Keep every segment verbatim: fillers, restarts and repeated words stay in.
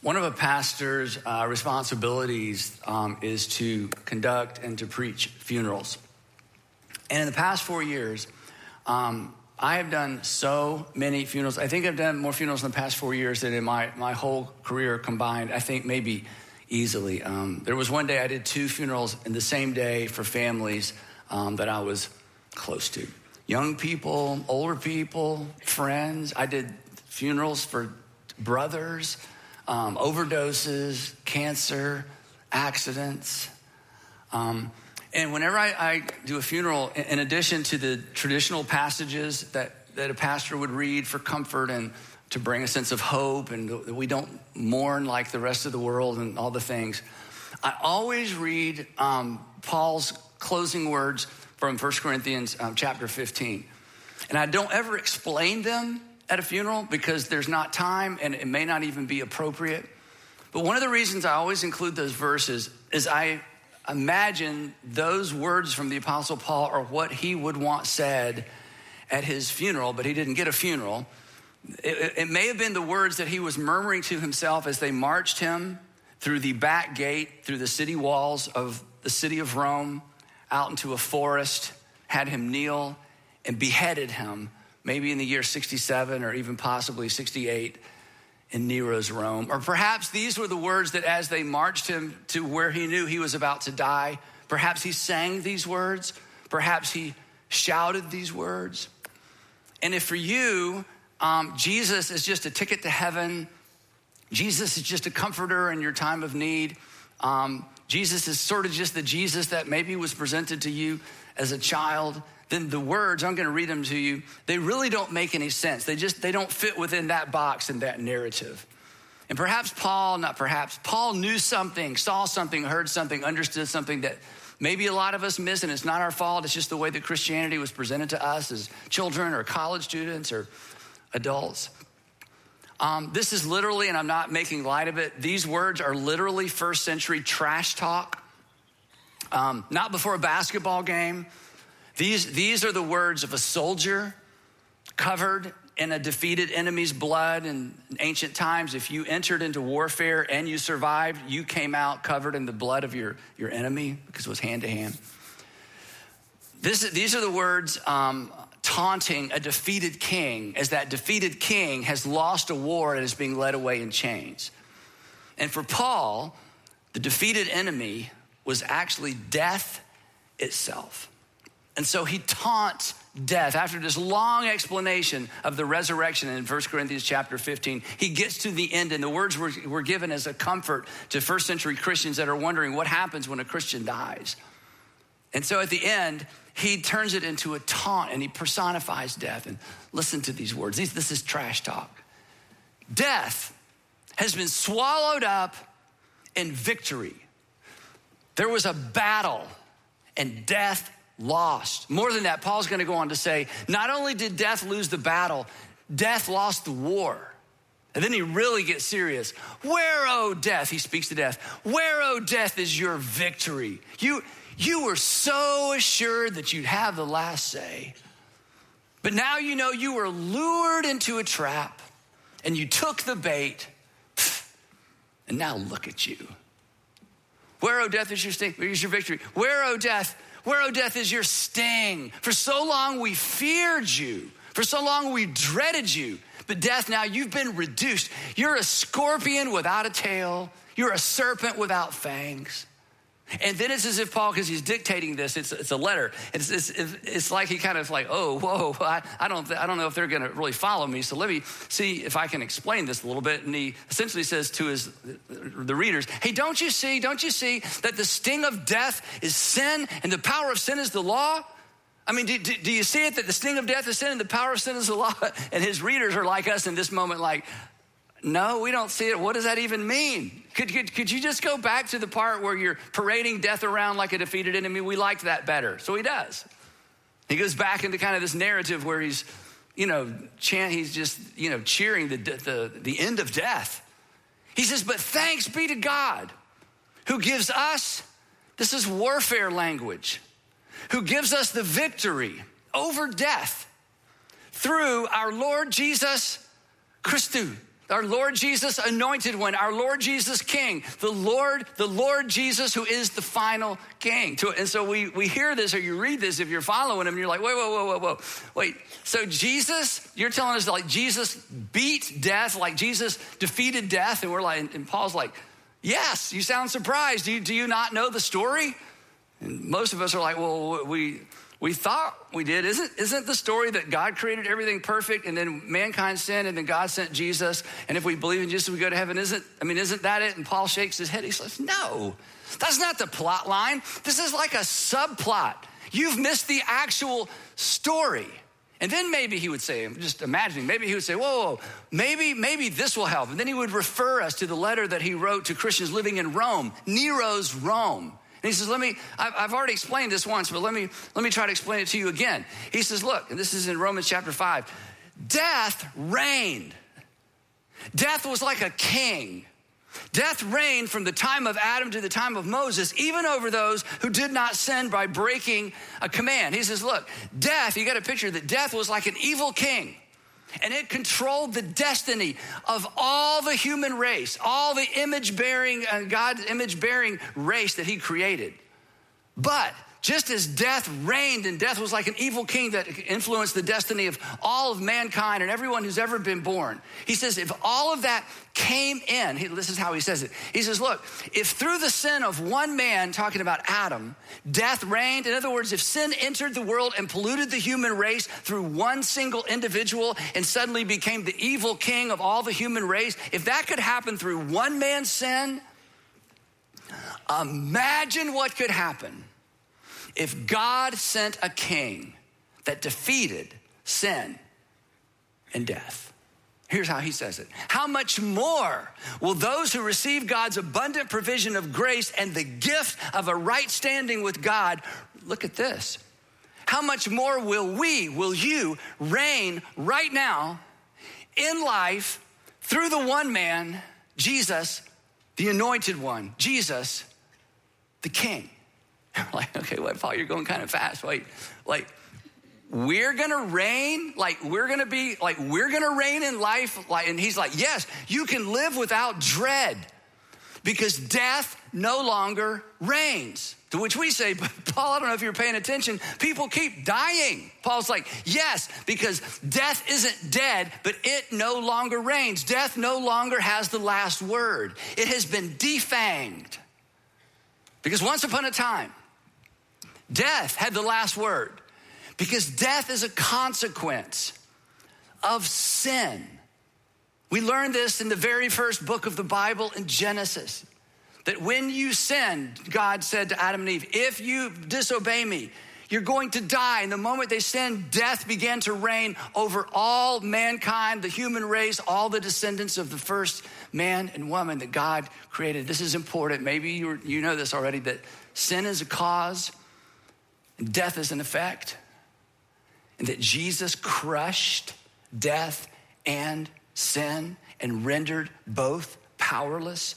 One of a pastor's uh, responsibilities um, is to conduct and to preach funerals. And in the past four years, um, I have done so many funerals. I think I've done more funerals in the past four years than in my, my whole career combined. I think maybe easily. Um, there was one day I did two funerals in the same day for families um, that I was close to. Young people, older people, friends. I did funerals for brothers, um, overdoses, cancer, accidents. Um, and whenever I, I do a funeral, in addition to the traditional passages that, that a pastor would read for comfort and to bring a sense of hope and that we don't mourn like the rest of the world and all the things, I always read um, Paul's closing words from First Corinthians um, chapter fifteen. And I don't ever explain them at a funeral because there's not time and it may not even be appropriate. But one of the reasons I always include those verses is I imagine those words from the Apostle Paul are what he would want said at his funeral, but he didn't get a funeral. It, it may have been the words that he was murmuring to himself as they marched him through the back gate, through the city walls of the city of Rome, out into a forest, had him kneel and beheaded him, maybe in the year sixty-seven or even possibly sixty-eight in Nero's Rome. Or perhaps these were the words that as they marched him to where he knew he was about to die, perhaps he sang these words, perhaps he shouted these words. And if for you, um, Jesus is just a ticket to heaven, Jesus is just a comforter in your time of need, um, Jesus is sort of just the Jesus that maybe was presented to you as a child, then the words, I'm gonna read them to you, they really don't make any sense. They just, they don't fit within that box and that narrative. And perhaps Paul, not perhaps, Paul knew something, saw something, heard something, understood something that maybe a lot of us miss, and it's not our fault. It's just the way that Christianity was presented to us as children or college students or adults. Um, this is literally, and I'm not making light of it, these words are literally first century trash talk. Um, not before a basketball game. These, these are the words of a soldier covered in a defeated enemy's blood in ancient times. If you entered into warfare and you survived, you came out covered in the blood of your, your enemy because it was hand to hand. This, these are the words um, taunting a defeated king as that defeated king has lost a war and is being led away in chains. And for Paul, the defeated enemy was actually death itself. And so he taunts death. After this long explanation of the resurrection in First Corinthians chapter fifteen, he gets to the end, and the words were, were given as a comfort to first century Christians that are wondering what happens when a Christian dies. And so at the end, he turns it into a taunt and he personifies death. And listen to these words. These, this is trash talk. Death has been swallowed up in victory. There was a battle and death lost. More than that, Paul's going to go on to say, not only did death lose the battle, death lost the war. And then he really gets serious. Where, oh death, he speaks to death. Where, oh death, is your victory? You, you were so assured that you'd have the last say. But now you know you were lured into a trap and you took the bait. And now look at you. Where, oh death, is your sting? Where is your victory? Where, oh death, Where, oh death, is your sting? For so long we feared you. For so long we dreaded you. But death, now you've been reduced. You're a scorpion without a tail. You're a serpent without fangs. And then it's as if Paul, because he's dictating this, it's, it's a letter. It's, it's, it's like he kind of like, oh, whoa, I, I don't I don't know if they're going to really follow me. So let me see if I can explain this a little bit. And he essentially says to his the readers, hey, don't you see, don't you see that the sting of death is sin and the power of sin is the law? I mean, do, do, do you see it that the sting of death is sin and the power of sin is the law? And his readers are like us in this moment, like, no, we don't see it. What does that even mean? Could, could, could you just go back to the part where you're parading death around like a defeated enemy? We liked that better. So he does. He goes back into kind of this narrative where he's, you know, chant, he's just, you know, cheering the, the, the end of death. He says, but thanks be to God who gives us, this is warfare language, who gives us the victory over death through our Lord Jesus Christus. Our Lord Jesus anointed one, our Lord Jesus King, the Lord, the Lord Jesus who is the final King. And so we, we hear this or you read this if you're following him and you're like, whoa, whoa, whoa, whoa, whoa. Wait, so Jesus, you're telling us that like Jesus beat death, like Jesus defeated death. And we're like, and Paul's like, yes, you sound surprised. Do you, do you not know the story? And most of us are like, well, we... We thought we did. Isn't, isn't the story that God created everything perfect and then mankind sinned and then God sent Jesus? And if we believe in Jesus, we go to heaven. Isn't, I mean, isn't that it? And Paul shakes his head. He says, no, that's not the plot line. This is like a subplot. You've missed the actual story. And then maybe he would say, I'm just imagining, maybe he would say, whoa, whoa, maybe, maybe this will help. And then he would refer us to the letter that he wrote to Christians living in Rome, Nero's Rome. And he says, let me, I've already explained this once, but let me, let me try to explain it to you again. He says, look, and this is in Romans chapter five, death reigned. Death was like a king. Death reigned from the time of Adam to the time of Moses, even over those who did not sin by breaking a command. He says, look, death, you got to picture that death was like an evil king. And it controlled the destiny of all the human race, all the image-bearing, uh, God's image-bearing race that he created. But just as death reigned and death was like an evil king that influenced the destiny of all of mankind and everyone who's ever been born, he says if all of that came in, he, this is how he says it. He says, look, if through the sin of one man, talking about Adam, death reigned, in other words, if sin entered the world and polluted the human race through one single individual and suddenly became the evil king of all the human race, if that could happen through one man's sin, imagine what could happen if God sent a king that defeated sin and death. Here's how he says it. How much more will those who receive God's abundant provision of grace and the gift of a right standing with God, look at this. How much more will we, will you reign right now in life through the one man, Jesus, the anointed one, Jesus, the King? Like, okay, wait, Paul, you're going kind of fast. Wait, like, we're gonna reign, like, we're gonna be, like, we're gonna reign in life. Like, and he's like, yes, you can live without dread because death no longer reigns. To which we say, but Paul, I don't know if you're paying attention. People keep dying. Paul's like, yes, because death isn't dead, but it no longer reigns. Death no longer has the last word. It has been defanged. Because once upon a time, death had the last word because death is a consequence of sin. We learned this in the very first book of the Bible in Genesis, that when you sinned, God said to Adam and Eve, if you disobey me, you're going to die. And the moment they sinned, death began to reign over all mankind, the human race, all the descendants of the first man and woman that God created. This is important. Maybe you you know this already, that sin is a cause and death is an effect, and that Jesus crushed death and sin and rendered both powerless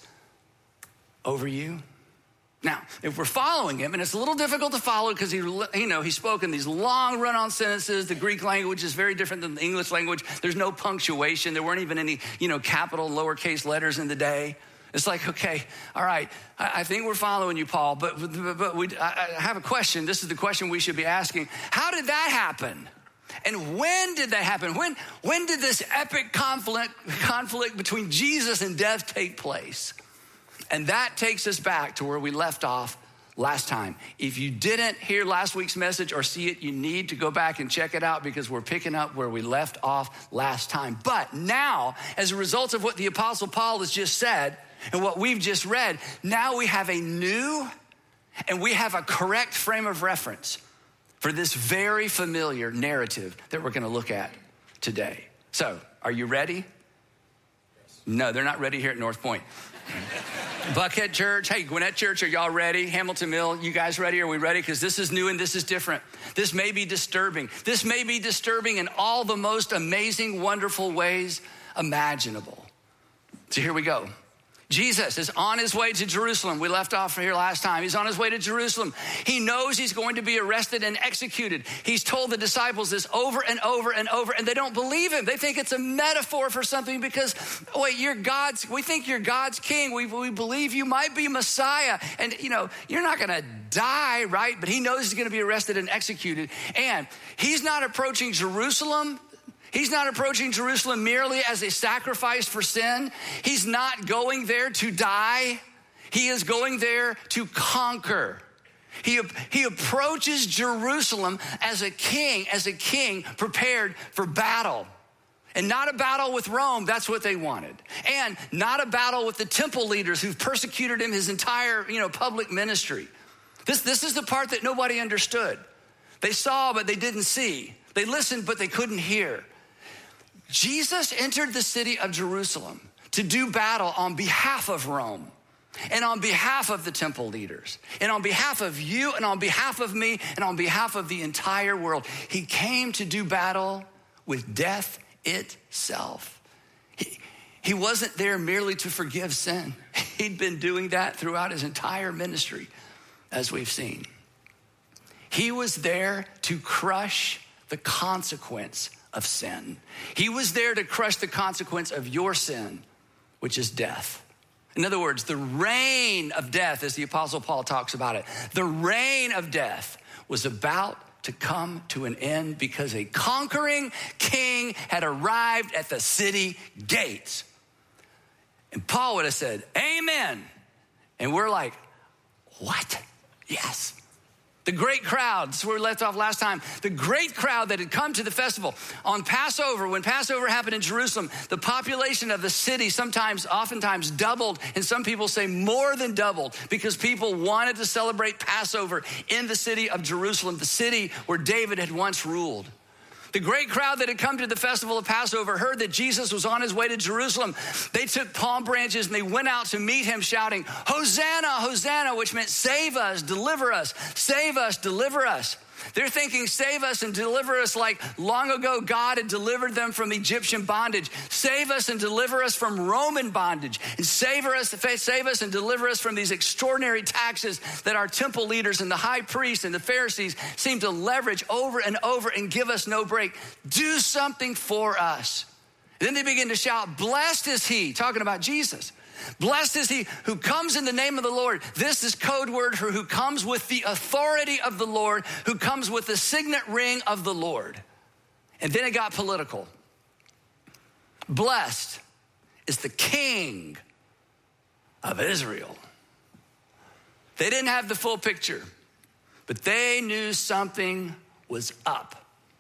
over you. Now, if we're following him, and it's a little difficult to follow because he, you know, he spoke in these long run-on sentences. The Greek language is very different than the English language. There's no punctuation. There weren't even any, you know, capital and lowercase letters in the day. It's like, okay, all right, I, I think we're following you, Paul, but but, but we, I, I have a question. This is the question we should be asking. How did that happen? And when did that happen? When when did this epic conflict conflict between Jesus and death take place? And that takes us back to where we left off last time. If you didn't hear last week's message or see it, you need to go back and check it out because we're picking up where we left off last time. But now, as a result of what the Apostle Paul has just said and what we've just read, now we have a new and we have a correct frame of reference for this very familiar narrative that we're going to look at today. So, are you ready? No, they're not ready here at North Point. Buckhead Church, hey, Gwinnett Church, are y'all ready? Hamilton Mill, you guys ready? Are we ready? Because this is new and this is different. This may be disturbing. This may be disturbing in all the most amazing, wonderful ways imaginable. So here we go. Jesus is on his way to Jerusalem. We left off here last time. He's on his way to Jerusalem. He knows he's going to be arrested and executed. He's told the disciples this over and over and over, and they don't believe him. They think it's a metaphor for something because, wait, you're God's, we think you're God's king. We, we believe you might be Messiah. And, you know, you're not going to die, right? But he knows he's going to be arrested and executed. And he's not approaching Jerusalem. He's not approaching Jerusalem merely as a sacrifice for sin. He's not going there to die. He is going there to conquer. He, he approaches Jerusalem as a king, as a king prepared for battle. And not a battle with Rome, that's what they wanted. And not a battle with the temple leaders who've persecuted him his entire, you know, public ministry. This, this is the part that nobody understood. They saw, but they didn't see. They listened, but they couldn't hear. Jesus entered the city of Jerusalem to do battle on behalf of Rome and on behalf of the temple leaders and on behalf of you and on behalf of me and on behalf of the entire world. He came to do battle with death itself. He, he wasn't there merely to forgive sin. He'd been doing that throughout his entire ministry, as we've seen. He was there to crush the consequence of sin. He was there to crush the consequence of your sin, which is death. In other words, the reign of death, as the Apostle Paul talks about it, the reign of death was about to come to an end because a conquering king had arrived at the city gates. And Paul would have said, amen. And we're like, what? Yes. The great crowd, this is where we left off last time, the great crowd that had come to the festival on Passover. When Passover happened in Jerusalem, the population of the city sometimes, oftentimes doubled, and some people say more than doubled, because people wanted to celebrate Passover in the city of Jerusalem, the city where David had once ruled. The great crowd that had come to the festival of Passover heard that Jesus was on his way to Jerusalem. They took palm branches and they went out to meet him shouting, Hosanna, Hosanna, which meant save us, deliver us, save us, deliver us. They're thinking save us and deliver us like long ago God had delivered them from Egyptian bondage. Save us and deliver us from Roman bondage. And save us, save us and deliver us from these extraordinary taxes that our temple leaders and the high priests and the Pharisees seem to leverage over and over and give us no break. Do something for us. And then they begin to shout, blessed is he, talking about Jesus. Blessed is he who comes in the name of the Lord. This is code word for who comes with the authority of the Lord, who comes with the signet ring of the Lord. And then it got political. Blessed is the King of Israel. They didn't have the full picture, but they knew something was up.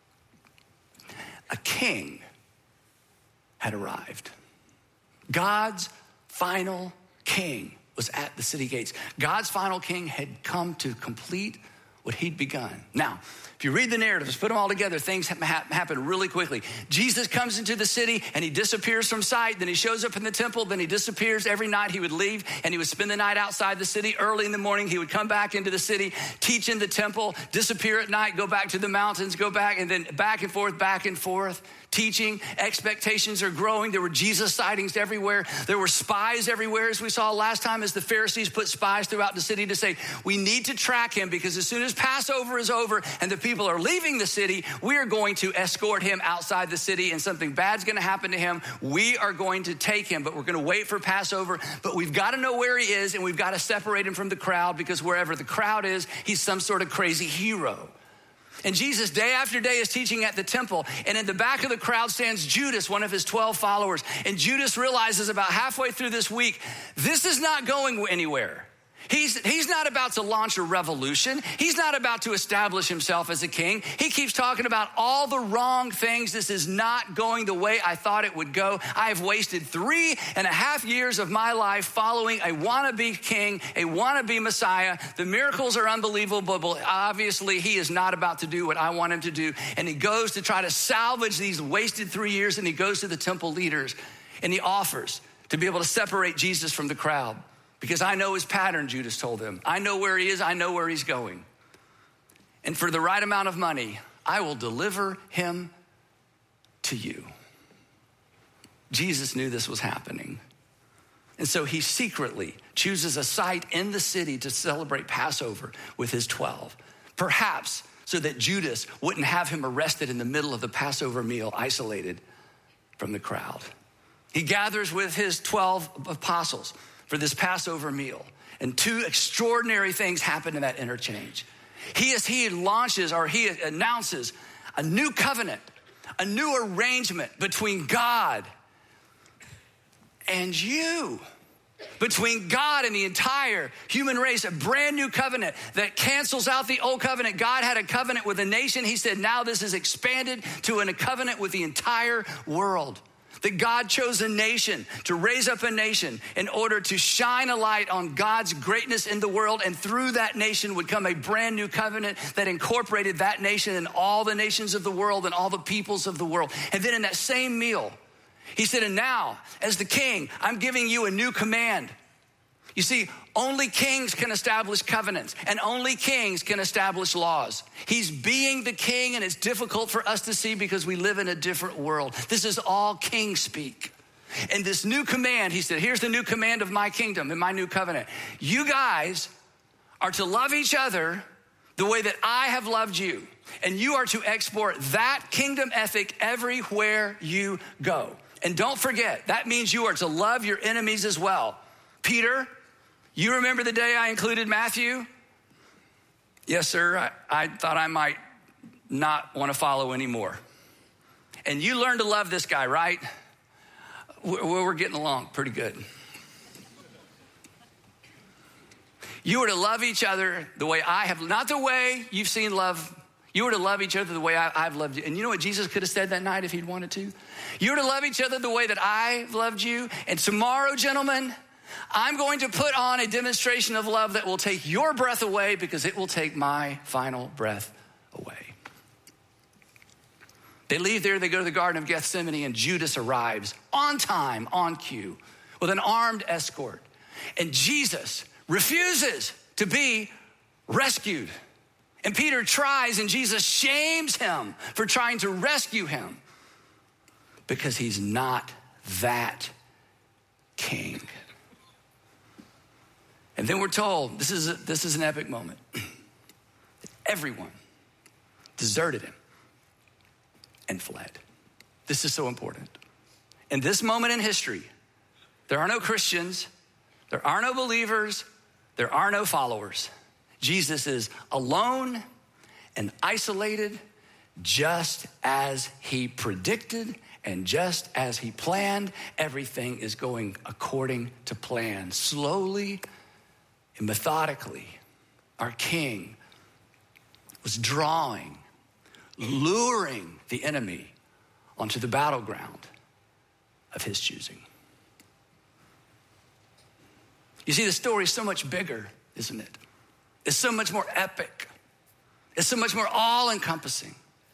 A king had arrived. God's final king was at the city gates. God's final king had come to complete what he'd begun. Now, if you read the narratives, put them all together, things ha- happen really quickly. Jesus comes into the city and he disappears from sight. Then he shows up in the temple. Then he disappears. Every night he would leave and he would spend the night outside the city. Early in the morning, he would come back into the city, teach in the temple, disappear at night, go back to the mountains, go back, and then back and forth, back and forth. Teaching, expectations are growing. There were Jesus sightings everywhere. There were spies everywhere, as we saw last time, as the Pharisees put spies throughout the city to say, we need to track him because as soon as Passover is over and the people are leaving the city, we are going to escort him outside the city and something bad's going to happen to him. We are going to take him, but we're going to wait for Passover. But we've got to know where he is and we've got to separate him from the crowd because wherever the crowd is, he's some sort of crazy hero. And Jesus, day after day, is teaching at the temple. And in the back of the crowd stands Judas, one of his twelve followers. And Judas realizes about halfway through this week, this is not going anywhere. He's, he's not about to launch a revolution. He's not about to establish himself as a king. He keeps talking about all the wrong things. This is not going the way I thought it would go. I have wasted three and a half years of my life following a wannabe king, a wannabe Messiah. The miracles are unbelievable, but obviously he is not about to do what I want him to do. And he goes to try to salvage these wasted three years, and he goes to the temple leaders, and he offers to be able to separate Jesus from the crowd. Because I know his pattern, Judas told him. I know where he is. I know where he's going. And for the right amount of money, I will deliver him to you. Jesus knew this was happening. And so he secretly chooses a site in the city to celebrate Passover with his twelve, perhaps so that Judas wouldn't have him arrested in the middle of the Passover meal, isolated from the crowd. He gathers with his twelve apostles for this Passover meal, and two extraordinary things happen in that interchange. He, as he launches or he announces a new covenant, a new arrangement between God and you, between God and the entire human race, a brand new covenant that cancels out the old covenant. God had a covenant with a nation. He said, now this is expanded to a covenant with the entire world. That God chose a nation to raise up a nation in order to shine a light on God's greatness in the world. And through that nation would come a brand new covenant that incorporated that nation and all the nations of the world and all the peoples of the world. And then in that same meal, he said, and now, as the king, I'm giving you a new command. You see, only kings can establish covenants, and only kings can establish laws. He's being the king, and it's difficult for us to see because we live in a different world. This is all king speak. And this new command, he said, here's the new command of my kingdom and my new covenant. You guys are to love each other the way that I have loved you, and you are to export that kingdom ethic everywhere you go. And don't forget, that means you are to love your enemies as well. Peter, you remember the day I included Matthew? Yes, sir. I, I thought I might not want to follow anymore. And you learned to love this guy, right? We're, we're getting along pretty good. You are to love each other the way I have, not the way you've seen love. You were to love each other the way I, I've loved you. And you know what Jesus could have said that night if he'd wanted to? You were to love each other the way that I've loved you. And tomorrow, gentlemen, I'm going to put on a demonstration of love that will take your breath away because it will take my final breath away. They leave there, they go to the Garden of Gethsemane, and Judas arrives on time, on cue, with an armed escort. And Jesus refuses to be rescued. And Peter tries, and Jesus shames him for trying to rescue him because he's not that king. And then we're told, this is, a, this is an epic moment. Everyone deserted him and fled. This is so important. In this moment in history, there are no Christians, there are no believers, there are no followers. Jesus is alone and isolated, just as he predicted and just as he planned. Everything is going according to plan. Slowly and methodically, our king was drawing, luring the enemy onto the battleground of his choosing. You see, the story is so much bigger, isn't it? It's so much more epic. It's so much more all-encompassing.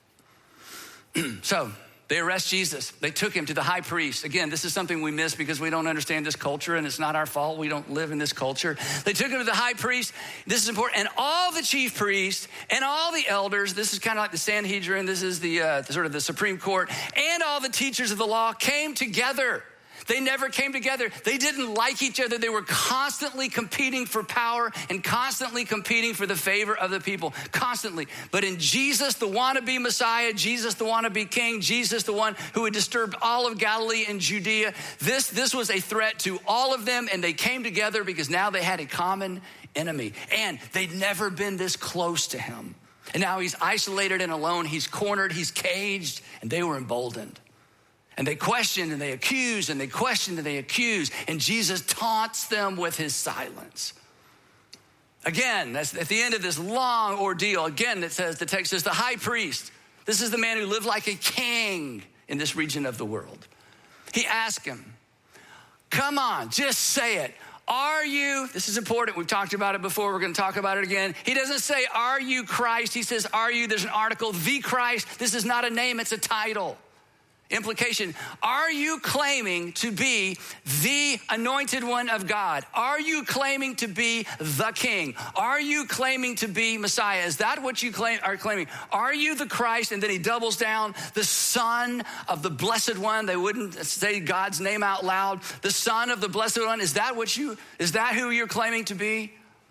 So they arrest Jesus. They took him to the high priest. Again, this is something we miss because we don't understand this culture, and it's not our fault. We don't live in this culture. They took him to the high priest. This is important. And all the chief priests and all the elders, this is kind of like the Sanhedrin. This is the, uh, the sort of the Supreme Court, and all the teachers of the law came together. They never came together. They didn't like each other. They were constantly competing for power and constantly competing for the favor of the people, constantly. But in Jesus, the wannabe Messiah, Jesus, the wannabe king, Jesus, the one who had disturbed all of Galilee and Judea, this, this was a threat to all of them, and they came together because now they had a common enemy. And they'd never been this close to him. And now he's isolated and alone. He's cornered, he's caged, and they were emboldened. And they questioned and they accused and they questioned and they accused. And Jesus taunts them with his silence. Again, that's at the end of this long ordeal. Again, it says, the text says, the high priest. This is the man who lived like a king in this region of the world. He asked him, come on, just say it. Are you, this is important. We've talked about it before. We're going to talk about it again. He doesn't say, are you Christ? He says, are you, there's an article, the Christ. This is not a name, it's a title. Implication, are you claiming to be the anointed one of God? Are you claiming to be the king? Are you claiming to be Messiah? Is that what you claim, are claiming? Are you the Christ? And then he doubles down, the Son of the Blessed One. They wouldn't say God's name out loud. The Son of the Blessed One. Is that what you, is that who you're claiming to be?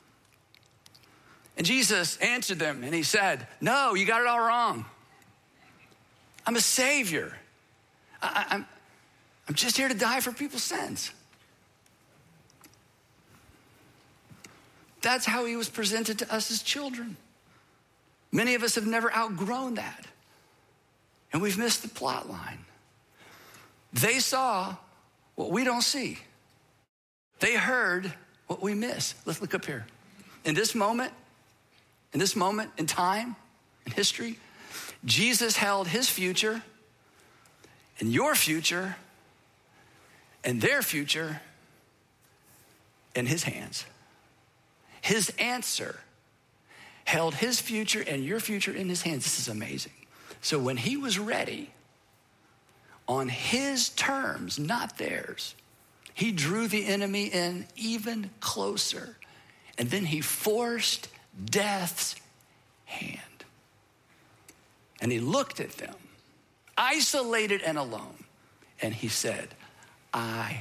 And Jesus answered them and he said, no, you got it all wrong. I'm a savior. I, I'm, I'm just here to die for people's sins. That's how he was presented to us as children. Many of us have never outgrown that. And we've missed the plot line. They saw what we don't see. They heard what we miss. Let's look up here. In this moment, in this moment in time, in history, Jesus held his future and your future and their future in his hands. His answer held his future and your future in his hands. This is amazing. So when he was ready, on his terms, not theirs, he drew the enemy in even closer. And then he forced death's hand. And he looked at them, isolated and alone. And he said, I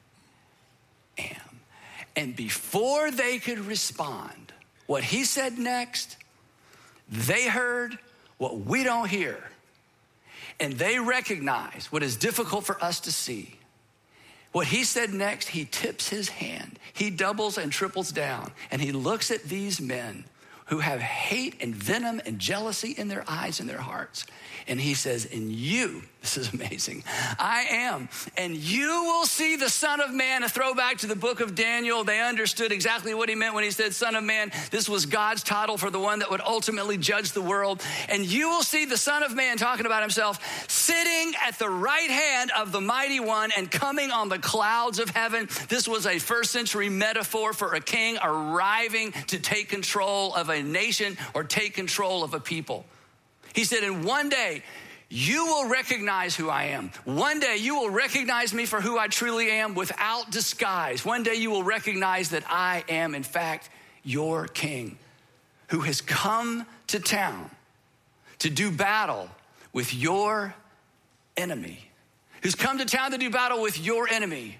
am. And before they could respond, what he said next, they heard what we don't hear. And they recognize what is difficult for us to see. What he said next, he tips his hand. He doubles and triples down. And he looks at these men who have hate and venom and jealousy in their eyes and their hearts. And he says, and you, this is amazing, I am, and you will see the Son of Man. A throwback to the book of Daniel. They understood exactly what he meant when he said Son of Man. This was God's title for the one that would ultimately judge the world. And you will see the Son of Man, talking about himself, sitting at the right hand of the mighty one and coming on the clouds of heaven. This was a first century metaphor for a king arriving to take control of a nation or take control of a people. He said, and one day you will recognize who I am. One day you will recognize me for who I truly am without disguise. One day you will recognize that I am, in fact, your king who has come to town to do battle with your enemy, who's come to town to do battle with your enemy.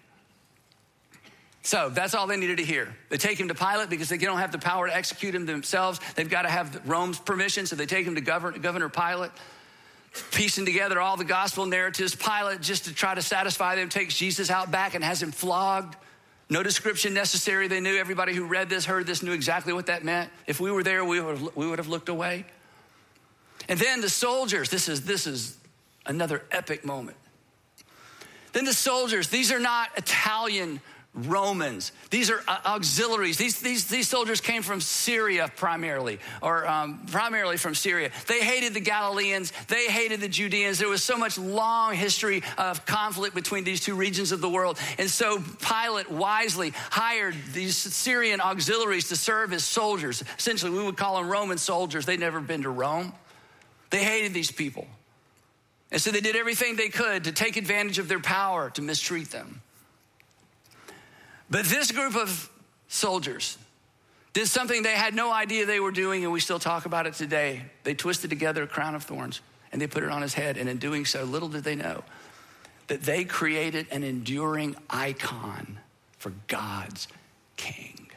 So that's all they needed to hear. They take him to Pilate because they don't have the power to execute him themselves. They've got to have Rome's permission, so they take him to Governor, Governor Pilate, piecing together all the gospel narratives. Pilate, just to try to satisfy them, takes Jesus out back and has him flogged. No description necessary. They knew, everybody who read this, heard this, knew exactly what that meant. If we were there, we would have, we would have looked away. And then the soldiers, this is, this is another epic moment. Then the soldiers, these are not Italian Romans. These are uh, auxiliaries. These, these, these soldiers came from Syria primarily, or um, primarily from Syria. They hated the Galileans. They hated the Judeans. There was so much long history of conflict between these two regions of the world. And so Pilate wisely hired these Syrian auxiliaries to serve as soldiers. Essentially, we would call them Roman soldiers. They'd never been to Rome. They hated these people. And so they did everything they could to take advantage of their power to mistreat them. But this group of soldiers did something they had no idea they were doing, and we still talk about it today. They twisted together a crown of thorns, and they put it on his head. And in doing so, little did they know that they created an enduring icon for God's king,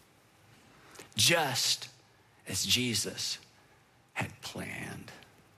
just as Jesus had planned.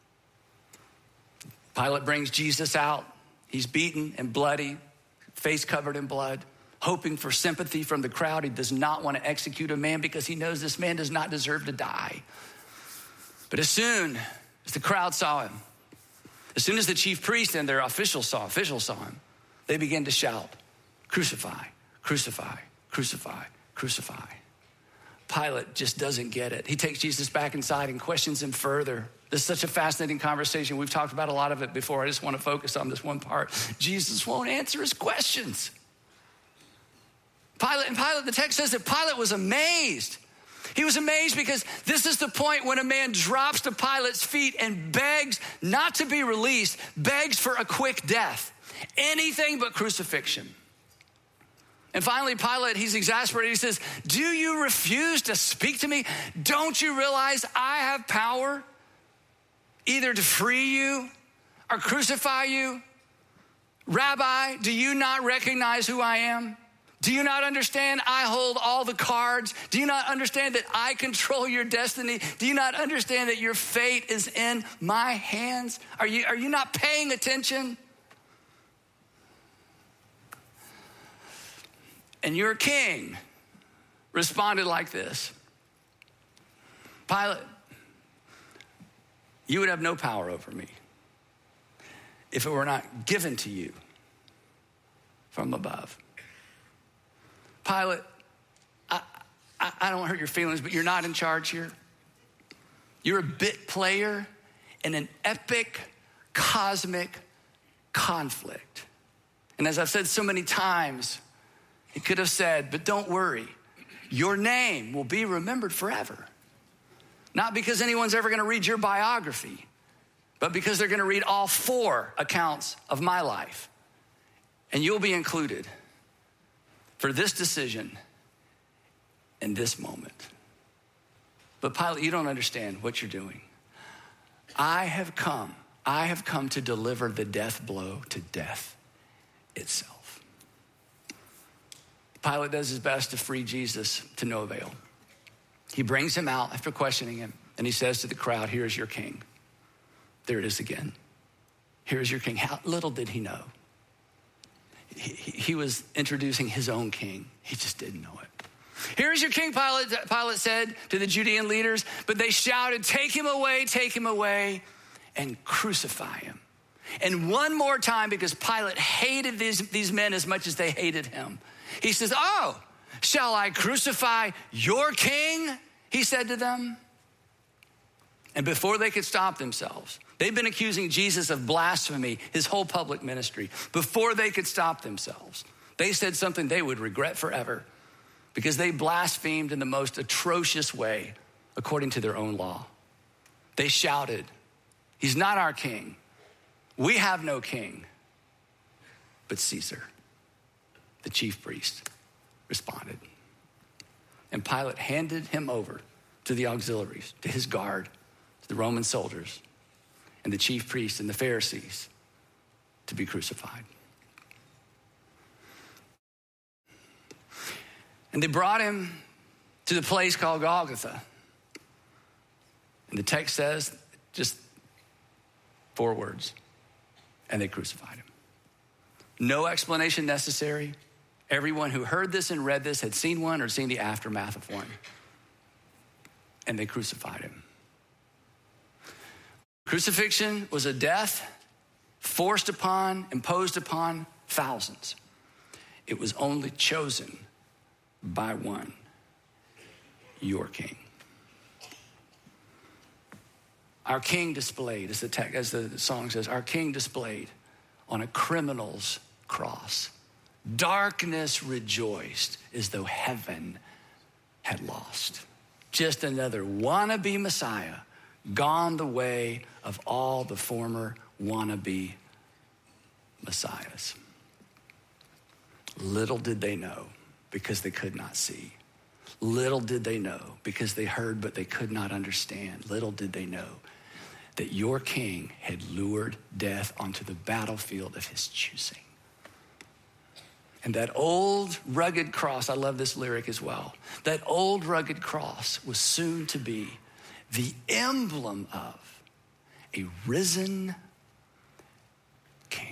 Pilate brings Jesus out. He's beaten and bloody, face covered in blood, hoping for sympathy from the crowd. He does not want to execute a man because he knows this man does not deserve to die. But as soon as the crowd saw him, as soon as the chief priest and their officials saw, officials saw him, they began to shout, crucify, crucify, crucify, crucify. Pilate just doesn't get it. He takes Jesus back inside and questions him further. This is such a fascinating conversation. We've talked about a lot of it before. I just want to focus on this one part. Jesus won't answer his questions. Pilate, and Pilate, the text says that Pilate was amazed. He was amazed because this is the point when a man drops to Pilate's feet and begs not to be released, begs for a quick death, anything but crucifixion. And finally, Pilate, he's exasperated. He says, do you refuse to speak to me? Don't you realize I have power either to free you or crucify you? Rabbi, do you not recognize who I am? Do you not understand I hold all the cards? Do you not understand that I control your destiny? Do you not understand that your fate is in my hands? Are you, are you not paying attention? And your king responded like this. Pilate, you would have no power over me if it were not given to you from above. Pilate, I, I, I don't hurt your feelings, but you're not in charge here. You're a bit player in an epic, cosmic conflict. And as I've said so many times, he could have said, but don't worry, your name will be remembered forever. Not because anyone's ever gonna read your biography, but because they're gonna read all four accounts of my life. And you'll be included for this decision in this moment. But Pilate, you don't understand what you're doing. I have come, I have come to deliver the death blow to death itself. Pilate does his best to free Jesus to no avail. He brings him out after questioning him, and he says to the crowd, here is your king. There it is again. Here is your king. How little did he know? He, he was introducing his own king. He just didn't know it. Here is your king, Pilate, Pilate said to the Judean leaders, but they shouted, take him away, take him away, and crucify him. And one more time, because Pilate hated these, these men as much as they hated him, he says, oh, shall I crucify your king? He said to them. And before they could stop themselves, they've been accusing Jesus of blasphemy his whole public ministry. Before they could stop themselves, they said something they would regret forever because they blasphemed in the most atrocious way according to their own law. They shouted, he's not our king. We have no king but Caesar. The chief priest responded. And Pilate handed him over to the auxiliaries, to his guard, to the Roman soldiers, and the chief priests and the Pharisees to be crucified. And they brought him to the place called Golgotha. And the text says just four words, and they crucified him. No explanation necessary. Everyone who heard this and read this had seen one or seen the aftermath of one. And they crucified him. Crucifixion was a death forced upon, imposed upon thousands. It was only chosen by one, your king. Our king displayed, as the, text, as the song says, our king displayed on a criminal's cross. Darkness rejoiced as though heaven had lost. Just another wannabe Messiah, gone the way of all the former wannabe Messiahs. Little did they know, because they could not see. Little did they know, because they heard but they could not understand. Little did they know that your king had lured death onto the battlefield of his choosing. And that old rugged cross, I love this lyric as well, that old rugged cross was soon to be the emblem of a risen king.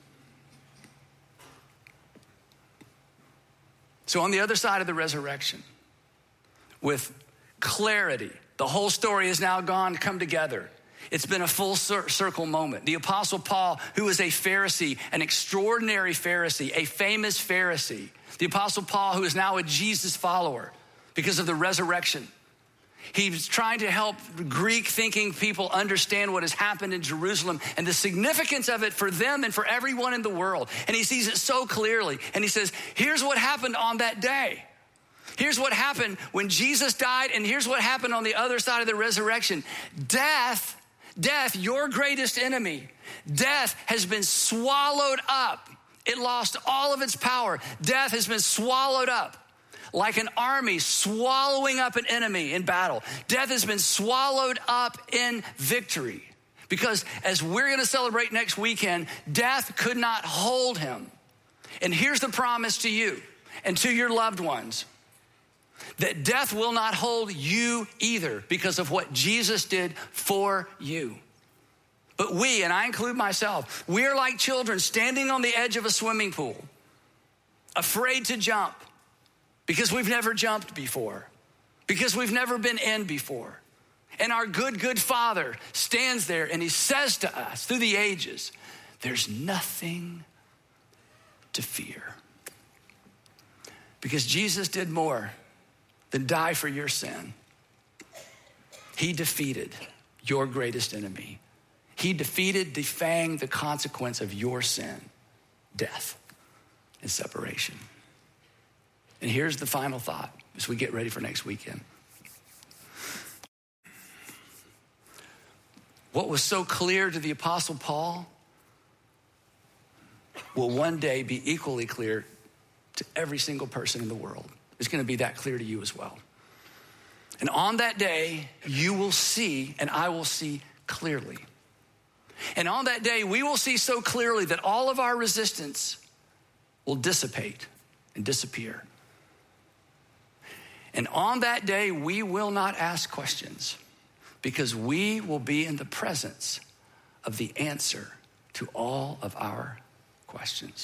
So on the other side of the resurrection, with clarity, the whole story has now gone, come together. It's been a full circle moment. The Apostle Paul, who was a Pharisee, an extraordinary Pharisee, a famous Pharisee. The Apostle Paul, who is now a Jesus follower because of the resurrection. He's trying to help Greek-thinking people understand what has happened in Jerusalem and the significance of it for them and for everyone in the world. And he sees it so clearly. And he says, here's what happened on that day. Here's what happened when Jesus died, and here's what happened on the other side of the resurrection. Death, death, your greatest enemy, death has been swallowed up. It lost all of its power. Death has been swallowed up like an army swallowing up an enemy in battle. Death has been swallowed up in victory. Because as we're going to celebrate next weekend, death could not hold him. And here's the promise to you and to your loved ones, that death will not hold you either because of what Jesus did for you. But we, and I include myself, we are like children standing on the edge of a swimming pool, afraid to jump because we've never jumped before, because we've never been in before. And our good, good Father stands there and he says to us through the ages, there's nothing to fear. Because Jesus did more than die for your sin. He defeated your greatest enemy. He defeated, defanged the consequence of your sin, death and separation. And here's the final thought as we get ready for next weekend. What was so clear to the Apostle Paul will one day be equally clear to every single person in the world. It's going to be that clear to you as well. And on that day, you will see, and I will see clearly. And on that day, we will see so clearly that all of our resistance will dissipate and disappear. And on that day, we will not ask questions because we will be in the presence of the answer to all of our questions.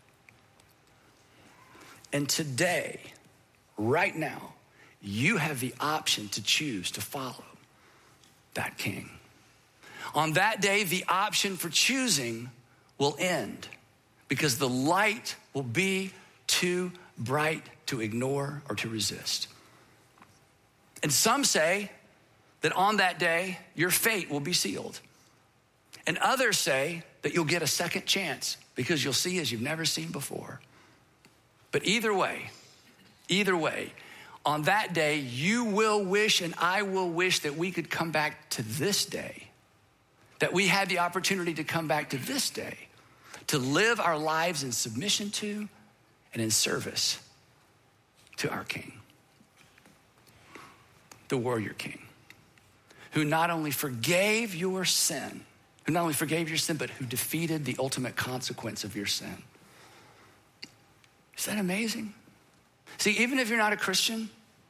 And today, right now, you have the option to choose to follow that king. On that day, the option for choosing will end because the light will be too bright to ignore or to resist. And some say that on that day, your fate will be sealed. And others say that you'll get a second chance because you'll see as you've never seen before. But either way, either way, on that day, you will wish and I will wish that we could come back to this day, that we had the opportunity to come back to this day, to live our lives in submission to and in service to our King, the warrior King, who not only forgave your sin, who not only forgave your sin, but who defeated the ultimate consequence of your sin. Is that amazing? See, even if you're not a Christian,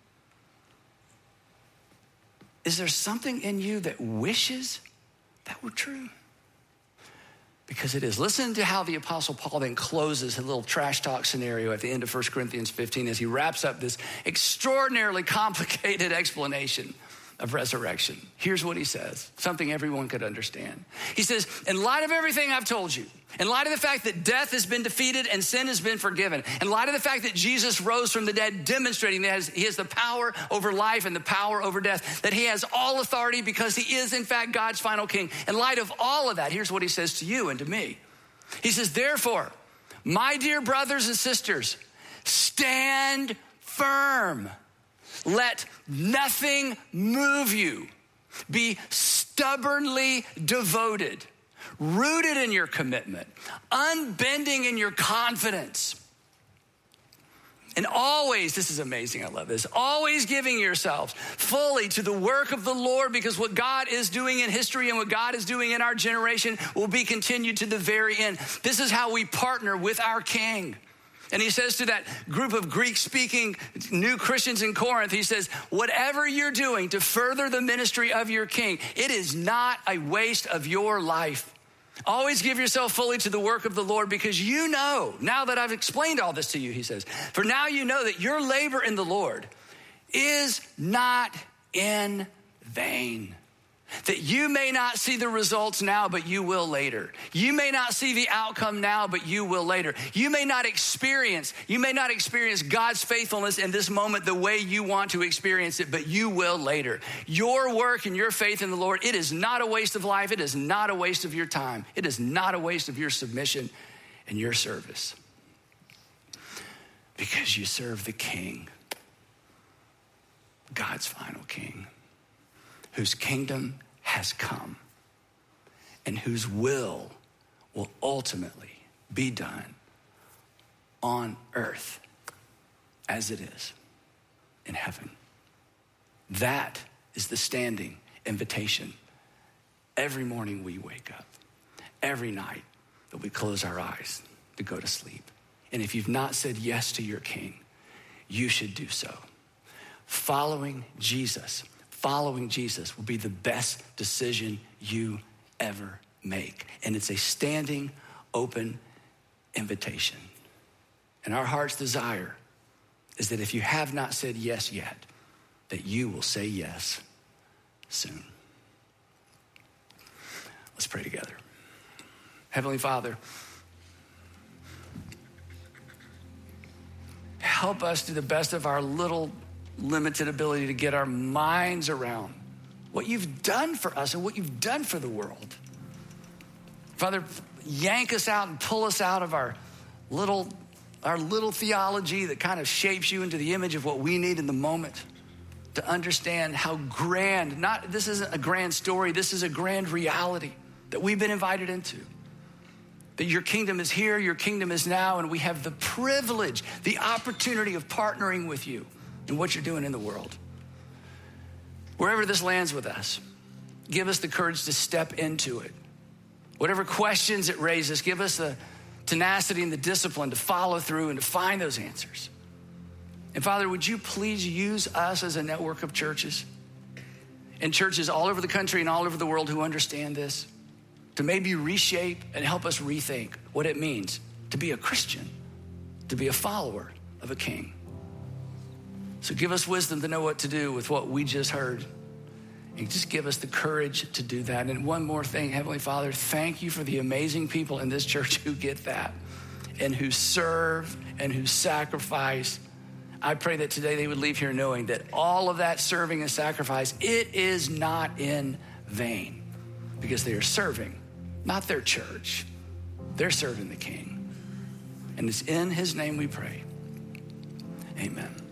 is there something in you that wishes that were true? Because it is. Listen to how the Apostle Paul then closes a little trash talk scenario at the end of First Corinthians fifteen as he wraps up this extraordinarily complicated explanation of resurrection. Here's what he says, something everyone could understand. He says, in light of everything I've told you, in light of the fact that death has been defeated and sin has been forgiven, in light of the fact that Jesus rose from the dead, demonstrating that he has the power over life and the power over death, that he has all authority because he is in fact God's final king. In light of all of that, here's what he says to you and to me. He says, therefore, my dear brothers and sisters, stand firm. Let nothing move you. Be stubbornly devoted, rooted in your commitment, unbending in your confidence. And always, this is amazing, I love this, always giving yourselves fully to the work of the Lord, because what God is doing in history and what God is doing in our generation will be continued to the very end. This is how we partner with our King. And he says to that group of Greek-speaking new Christians in Corinth, he says, whatever you're doing to further the ministry of your King, it is not a waste of your life. Always give yourself fully to the work of the Lord, because you know, now that I've explained all this to you, he says, for now you know that your labor in the Lord is not in vain. That you may not see the results now, but you will later. You may not see the outcome now, but you will later. You may not experience, you may not experience God's faithfulness in this moment the way you want to experience it, but you will later. Your work and your faith in the Lord, it is not a waste of life. It is not a waste of your time. It is not a waste of your submission and your service. Because you serve the King God's final king, whose kingdom has come and whose will will ultimately be done on earth as it is in heaven. That is the standing invitation every morning we wake up, every night that we close our eyes to go to sleep. And if you've not said yes to your king, you should do so. Following Jesus, following Jesus will be the best decision you ever make. And it's a standing, open invitation. And our heart's desire is that if you have not said yes yet, that you will say yes soon. Let's pray together. Heavenly Father, help us to the best of our little limited ability to get our minds around what you've done for us and what you've done for the world. Father, yank us out and pull us out of our little, our little theology that kind of shapes you into the image of what we need in the moment to understand how grand, not, this isn't a grand story, this is a grand reality that we've been invited into. That your kingdom is here, your kingdom is now, and we have the privilege, the opportunity of partnering with you in what you're doing in the world. Wherever this lands with us, give us the courage to step into it. Whatever questions it raises, give us the tenacity and the discipline to follow through and to find those answers. And Father, would you please use us as a network of churches and churches all over the country and all over the world who understand this to maybe reshape and help us rethink what it means to be a Christian, to be a follower of a king. So give us wisdom to know what to do with what we just heard. And just give us the courage to do that. And one more thing, Heavenly Father, thank you for the amazing people in this church who get that and who serve and who sacrifice. I pray that today they would leave here knowing that all of that serving and sacrifice, it is not in vain because they are serving, not their church. They're serving the King. And it's in his name we pray. Amen.